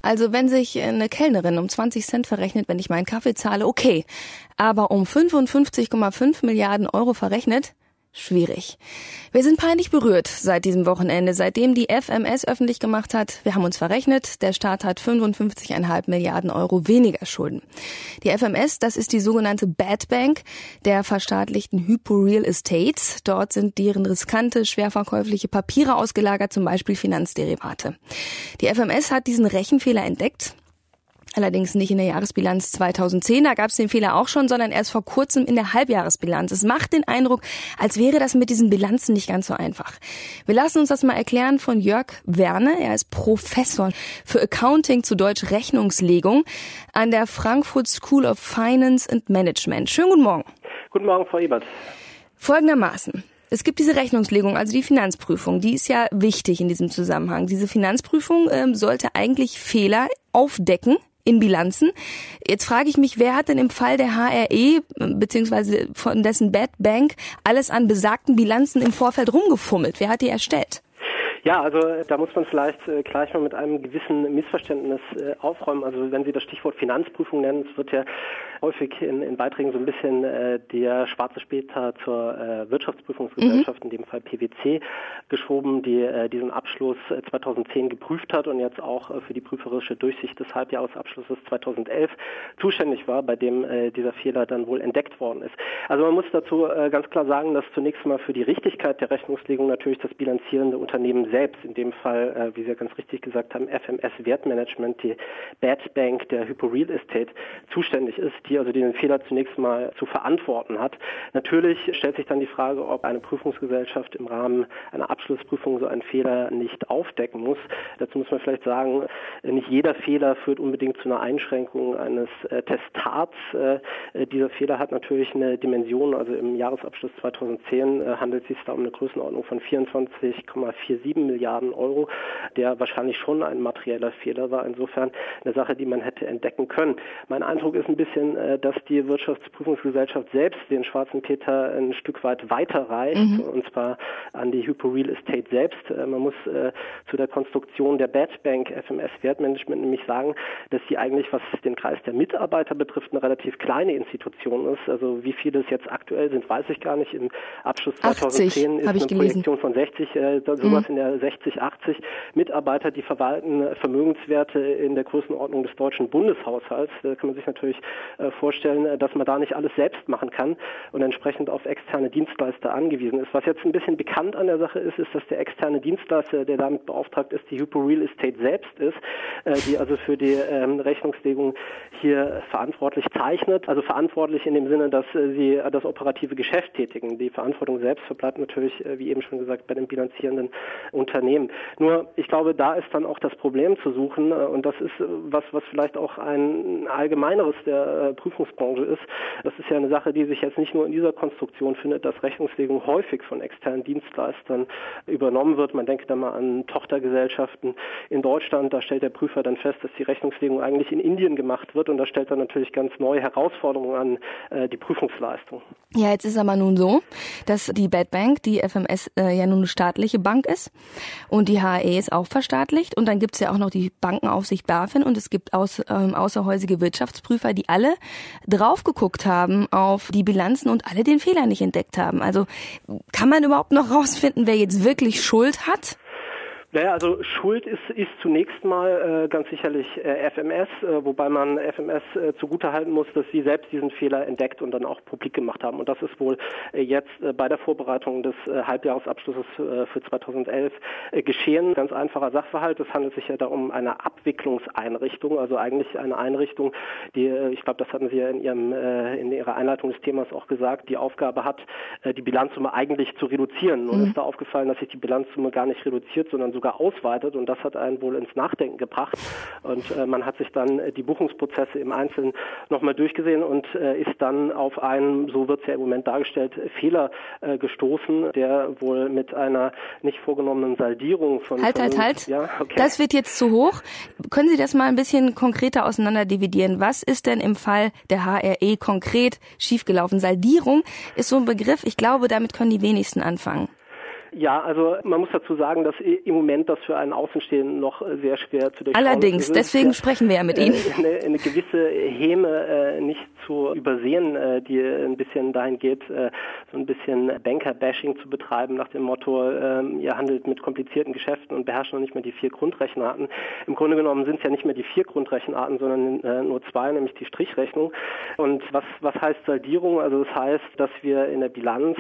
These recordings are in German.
Also wenn sich eine Kellnerin um 20 Cent verrechnet, wenn ich meinen Kaffee zahle, okay. Aber um 55,5 Milliarden Euro verrechnet? Schwierig. Wir sind peinlich berührt seit diesem Wochenende, seitdem die FMS öffentlich gemacht hat, wir haben uns verrechnet, der Staat hat 55,5 Milliarden Euro weniger Schulden. Die FMS, das ist die sogenannte Bad Bank der verstaatlichten Hypo Real Estates. Dort sind deren riskante, schwer verkäufliche Papiere ausgelagert, zum Beispiel Finanzderivate. Die FMS hat diesen Rechenfehler entdeckt. Allerdings nicht in der Jahresbilanz 2010, da gab es den Fehler auch schon, sondern erst vor kurzem in der Halbjahresbilanz. Es macht den Eindruck, als wäre das mit diesen Bilanzen nicht ganz so einfach. Wir lassen uns das mal erklären von Jörg Werner. Er ist Professor für Accounting, zu Deutsch Rechnungslegung, an der Frankfurt School of Finance and Management. Schönen guten Morgen. Guten Morgen, Frau Ebert. Folgendermaßen. Es gibt diese Rechnungslegung, also die Finanzprüfung, die ist ja wichtig in diesem Zusammenhang. Diese Finanzprüfung sollte eigentlich Fehler aufdecken in Bilanzen. Jetzt frage ich mich, wer hat denn im Fall der HRE beziehungsweise von dessen Bad Bank alles an besagten Bilanzen im Vorfeld rumgefummelt? Wer hat die erstellt? Ja, also da muss man vielleicht gleich mal mit einem gewissen Missverständnis aufräumen. Also wenn Sie das Stichwort Finanzprüfung nennen, es wird ja häufig in Beiträgen so ein bisschen der schwarze Peter zur Wirtschaftsprüfungsgesellschaft, in dem Fall PwC, geschoben, die diesen Abschluss 2010 geprüft hat und jetzt auch für die prüferische Durchsicht des Halbjahresabschlusses 2011 zuständig war, bei dem dieser Fehler dann wohl entdeckt worden ist. Also man muss dazu ganz klar sagen, dass zunächst mal für die Richtigkeit der Rechnungslegung natürlich das bilanzierende Unternehmen selbst, in dem Fall, wie Sie ja ganz richtig gesagt haben, FMS Wertmanagement, die Bad Bank der Hypo Real Estate, zuständig ist, die also den Fehler zunächst mal zu verantworten hat. Natürlich stellt sich dann die Frage, ob eine Prüfungsgesellschaft im Rahmen einer Abschlussprüfung so einen Fehler nicht aufdecken muss. Dazu muss man vielleicht sagen, nicht jeder Fehler führt unbedingt zu einer Einschränkung eines Testats. Dieser Fehler hat natürlich eine Dimension, also im Jahresabschluss 2010 handelt es sich da um eine Größenordnung von 24,47 Milliarden Euro, der wahrscheinlich schon ein materieller Fehler war. Insofern eine Sache, die man hätte entdecken können. Mein Eindruck ist ein bisschen, dass die Wirtschaftsprüfungsgesellschaft selbst den schwarzen Peter ein Stück weit weiterreicht, und zwar an die Hypo Real Estate selbst. Man muss zu der Konstruktion der Bad Bank FMS Wertmanagement nämlich sagen, dass sie eigentlich, was den Kreis der Mitarbeiter betrifft, eine relativ kleine Institution ist. Also wie viele es jetzt aktuell sind, weiß ich gar nicht. Im Abschluss 2010 ist eine Projektion von 60, sowas in der 60, 80 Mitarbeiter, die verwalten Vermögenswerte in der Größenordnung des deutschen Bundeshaushalts. Da kann man sich natürlich vorstellen, dass man da nicht alles selbst machen kann und entsprechend auf externe Dienstleister angewiesen ist. Was jetzt ein bisschen bekannt an der Sache ist, dass der externe Dienstleister, der damit beauftragt ist, die Hypo Real Estate selbst ist, die also für die Rechnungslegung hier verantwortlich zeichnet. Also verantwortlich in dem Sinne, dass sie das operative Geschäft tätigen. Die Verantwortung selbst verbleibt natürlich, wie eben schon gesagt, bei den bilanzierenden Unternehmen. Nur, ich glaube, da ist dann auch das Problem zu suchen, und das ist was vielleicht auch ein allgemeineres der Prüfungsbranche ist. Das ist ja eine Sache, die sich jetzt nicht nur in dieser Konstruktion findet, dass Rechnungslegung häufig von externen Dienstleistern übernommen wird. Man denkt da mal an Tochtergesellschaften in Deutschland. Da stellt der Prüfer dann fest, dass die Rechnungslegung eigentlich in Indien gemacht wird, und da stellt er natürlich ganz neue Herausforderungen an die Prüfungsleistung. Ja, jetzt ist aber nun so, dass die Bad Bank, die FMS, ja nun eine staatliche Bank ist und die HRE ist auch verstaatlicht, und dann gibt's ja auch noch die Bankenaufsicht BaFin und es gibt außerhäusige Wirtschaftsprüfer, die alle drauf geguckt haben auf die Bilanzen und alle den Fehler nicht entdeckt haben. Also kann man überhaupt noch rausfinden, wer jetzt wirklich Schuld hat? Naja, also Schuld ist zunächst mal ganz sicherlich FMS, wobei man FMS zugutehalten muss, dass sie selbst diesen Fehler entdeckt und dann auch publik gemacht haben. Und das ist wohl jetzt bei der Vorbereitung des Halbjahresabschlusses für 2011 geschehen. Ganz einfacher Sachverhalt. Es handelt sich ja da um eine Abwicklungseinrichtung, also eigentlich eine Einrichtung, die, ich glaube, das hatten Sie ja in Ihrer Einleitung des Themas auch gesagt, die Aufgabe hat, die Bilanzsumme eigentlich zu reduzieren. Nun ist da aufgefallen, dass sich die Bilanzsumme gar nicht reduziert, sondern sogar ausweitet, und das hat einen wohl ins Nachdenken gebracht, und man hat sich dann die Buchungsprozesse im Einzelnen nochmal durchgesehen und ist dann auf einen, so wird es ja im Moment dargestellt, Fehler gestoßen, der wohl mit einer nicht vorgenommenen Saldierung von... Halt. Ja, okay. Das wird jetzt zu hoch. Können Sie das mal ein bisschen konkreter auseinanderdividieren? Was ist denn im Fall der HRE konkret schiefgelaufen? Saldierung ist so ein Begriff, ich glaube, damit können die wenigsten anfangen. Ja, also man muss dazu sagen, dass im Moment das für einen Außenstehenden noch sehr schwer zu durchschauen ist. Allerdings, deswegen sprechen wir ja mit Ihnen. Eine gewisse Häme nicht zu übersehen, die ein bisschen dahin geht, so ein bisschen Banker-Bashing zu betreiben nach dem Motto, ihr handelt mit komplizierten Geschäften und beherrscht noch nicht mehr die 4 Grundrechenarten. Im Grunde genommen sind es ja nicht mehr die 4 Grundrechenarten, sondern nur 2, nämlich die Strichrechnung. Und was heißt Saldierung? Also das heißt, dass wir in der Bilanz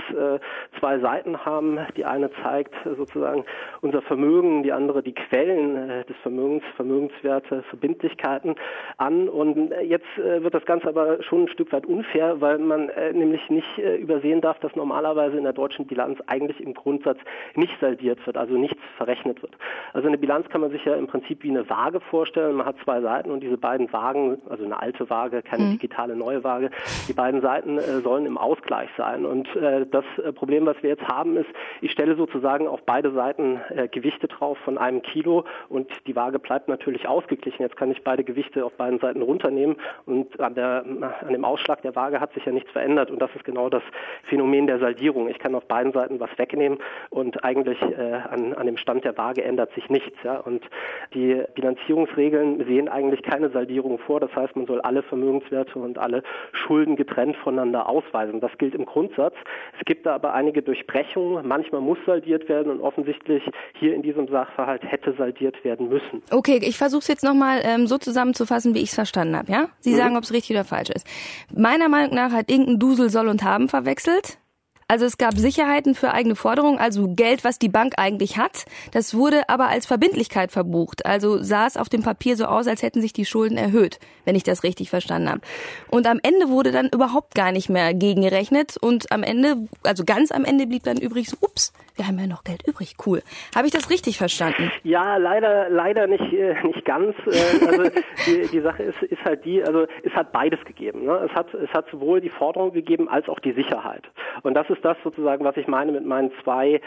2 Seiten haben. Die eine zeigt sozusagen unser Vermögen, die andere die Quellen des Vermögens, Vermögenswerte, Verbindlichkeiten an. Und jetzt wird das Ganze aber schon ein Stück weit unfair, weil man nämlich nicht übersehen darf, dass normalerweise in der deutschen Bilanz eigentlich im Grundsatz nicht saldiert wird, also nichts verrechnet wird. Also eine Bilanz kann man sich ja im Prinzip wie eine Waage vorstellen. Man hat 2 Seiten und diese beiden Wagen, also eine alte Waage, keine digitale neue Waage, die beiden Seiten sollen im Ausgleich sein. Und das Problem, was wir jetzt haben, ist, ich stelle sozusagen auf beide Seiten Gewichte drauf von 1 Kilo und die Waage bleibt natürlich ausgeglichen. Jetzt kann ich beide Gewichte auf beiden Seiten runternehmen und an dem Ausschlag der Waage hat sich ja nichts verändert und das ist genau das Phänomen der Saldierung. Ich kann auf beiden Seiten was wegnehmen und eigentlich an dem Stand der Waage ändert sich nichts. Ja? Und die Bilanzierungsregeln sehen eigentlich keine Saldierung vor. Das heißt, man soll alle Vermögenswerte und alle Schulden getrennt voneinander ausweisen. Das gilt im Grundsatz. Es gibt da aber einige Durchbrechungen. Manchmal muss saldiert werden und offensichtlich hier in diesem Sachverhalt hätte saldiert werden müssen. Okay, ich versuche es jetzt nochmal so zusammenzufassen, wie ich es verstanden habe. Ja? Sie sagen, ob es richtig oder falsch ist. Meiner Meinung nach hat irgendein Dusel Soll und Haben verwechselt. Also es gab Sicherheiten für eigene Forderungen, also Geld, was die Bank eigentlich hat. Das wurde aber als Verbindlichkeit verbucht. Also sah es auf dem Papier so aus, als hätten sich die Schulden erhöht, wenn ich das richtig verstanden habe. Und am Ende wurde dann überhaupt gar nicht mehr gegengerechnet. Und am Ende, also ganz am Ende blieb dann übrig so, ups, wir haben ja noch Geld übrig, cool. Habe ich das richtig verstanden? Ja, leider nicht ganz. Also die Sache ist halt die, also es hat beides gegeben. Ne? Es hat sowohl die Forderung gegeben als auch die Sicherheit. Und das ist das sozusagen, was ich meine mit meinen 2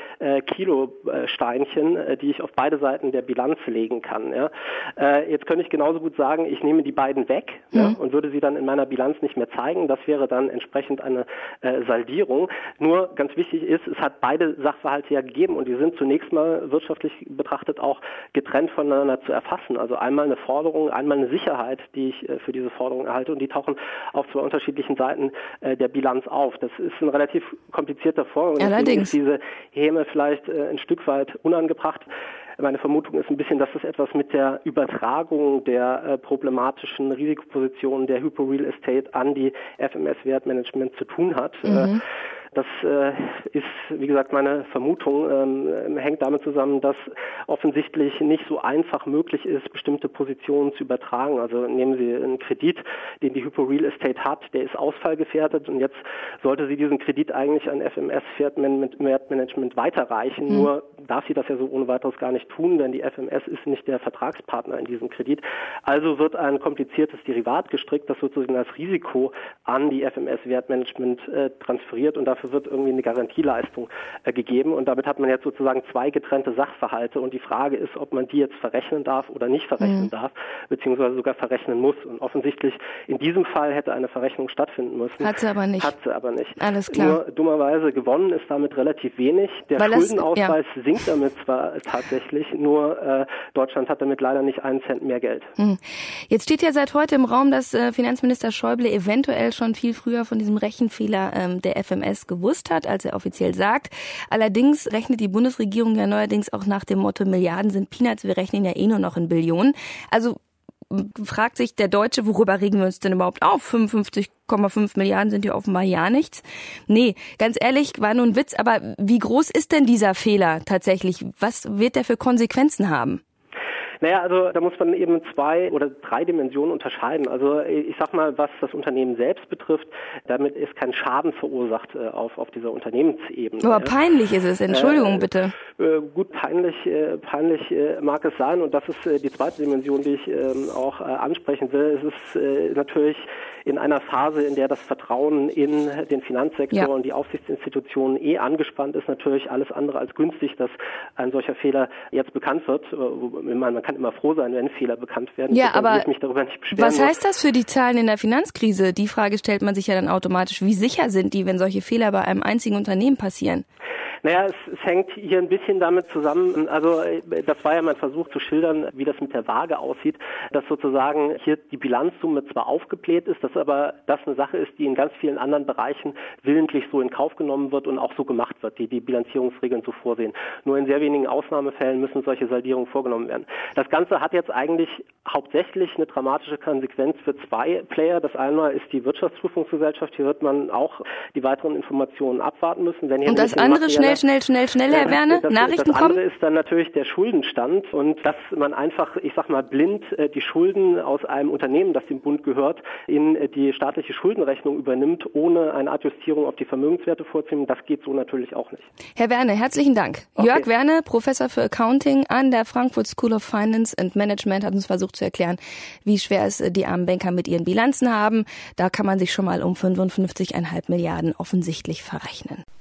Kilo-Steinchen, die ich auf beide Seiten der Bilanz legen kann. Ja? Jetzt könnte ich genauso gut sagen, ich nehme die beiden weg und würde sie dann in meiner Bilanz nicht mehr zeigen. Das wäre dann entsprechend eine Saldierung. Nur ganz wichtig ist, es hat beide Sachverhalte ja gegeben und die sind zunächst mal wirtschaftlich betrachtet auch getrennt voneinander zu erfassen. Also einmal eine Forderung, einmal eine Sicherheit, die ich für diese Forderung erhalte und die tauchen auf 2 unterschiedlichen Seiten der Bilanz auf. Das ist ein relativ komplizierter Vorgang. Allerdings ist diese Häme vielleicht ein Stück weit unangebracht. Meine Vermutung ist ein bisschen, dass das etwas mit der Übertragung der problematischen Risikopositionen der Hypo Real Estate an die FMS Wertmanagement zu tun hat. Das ist, wie gesagt, meine Vermutung, hängt damit zusammen, dass offensichtlich nicht so einfach möglich ist, bestimmte Positionen zu übertragen. Also nehmen Sie einen Kredit, den die Hypo Real Estate hat, der ist ausfallgefährdet und jetzt sollte sie diesen Kredit eigentlich an FMS Wertmanagement weiterreichen. Nur darf sie das ja so ohne weiteres gar nicht tun, denn die FMS ist nicht der Vertragspartner in diesem Kredit. Also wird ein kompliziertes Derivat gestrickt, das sozusagen das Risiko an die FMS Wertmanagement transferiert und dafür wird irgendwie eine Garantieleistung gegeben und damit hat man jetzt sozusagen 2 getrennte Sachverhalte und die Frage ist, ob man die jetzt verrechnen darf oder nicht verrechnen darf, beziehungsweise sogar verrechnen muss und offensichtlich in diesem Fall hätte eine Verrechnung stattfinden müssen. Hat sie aber nicht. Alles klar. Nur dummerweise gewonnen ist damit relativ wenig. Der Schuldenausweis sinkt damit zwar tatsächlich, nur Deutschland hat damit leider nicht 1 Cent mehr Geld. Jetzt steht ja seit heute im Raum, dass Finanzminister Schäuble eventuell schon viel früher von diesem Rechenfehler der FMS gewusst hat, als er offiziell sagt. Allerdings rechnet die Bundesregierung ja neuerdings auch nach dem Motto, Milliarden sind Peanuts, wir rechnen ja eh nur noch in Billionen. Also fragt sich der Deutsche, worüber regen wir uns denn überhaupt auf? 55,5 Milliarden sind ja offenbar ja nichts. Nee, ganz ehrlich, war nur ein Witz, aber wie groß ist denn dieser Fehler tatsächlich? Was wird der für Konsequenzen haben? Naja, also da muss man eben 2 oder 3 Dimensionen unterscheiden. Also ich sag mal, was das Unternehmen selbst betrifft, damit ist kein Schaden verursacht auf dieser Unternehmensebene. Aber peinlich ist es, Entschuldigung bitte. Gut, peinlich mag es sein und das ist die zweite Dimension, die ich auch ansprechen will. Es ist natürlich in einer Phase, in der das Vertrauen in den Finanzsektor und die Aufsichtsinstitutionen angespannt ist, natürlich alles andere als günstig, dass ein solcher Fehler jetzt bekannt wird. Man kann immer froh sein, wenn Fehler bekannt werden. Ja, aber ich mich darüber nicht beschweren was heißt das für die Zahlen in der Finanzkrise? Die Frage stellt man sich ja dann automatisch. Wie sicher sind die, wenn solche Fehler bei einem einzigen Unternehmen passieren? Naja, es hängt hier ein bisschen damit zusammen, also das war ja mein Versuch zu schildern, wie das mit der Waage aussieht, dass sozusagen hier die Bilanzsumme zwar aufgebläht ist, dass aber das eine Sache ist, die in ganz vielen anderen Bereichen willentlich so in Kauf genommen wird und auch so gemacht wird, die Bilanzierungsregeln so vorsehen. Nur in sehr wenigen Ausnahmefällen müssen solche Saldierungen vorgenommen werden. Das Ganze hat jetzt eigentlich hauptsächlich eine dramatische Konsequenz für zwei Player. Das einmal ist die Wirtschaftsprüfungsgesellschaft. Hier wird man auch die weiteren Informationen abwarten müssen. Wenn hier und das andere schnell, Herr Werne, Nachrichten kommen? Das andere ist dann natürlich der Schuldenstand und dass man einfach, ich sag mal, blind die Schulden aus einem Unternehmen, das dem Bund gehört, in die staatliche Schuldenrechnung übernimmt, ohne eine Adjustierung auf die Vermögenswerte vorzunehmen. Das geht so natürlich auch nicht. Herr Werne, herzlichen Dank. Okay. Jörg Werne, Professor für Accounting an der Frankfurt School of Finance and Management, hat uns versucht zu erklären, wie schwer es die armen Banker mit ihren Bilanzen haben. Da kann man sich schon mal um 55,5 Milliarden offensichtlich verrechnen.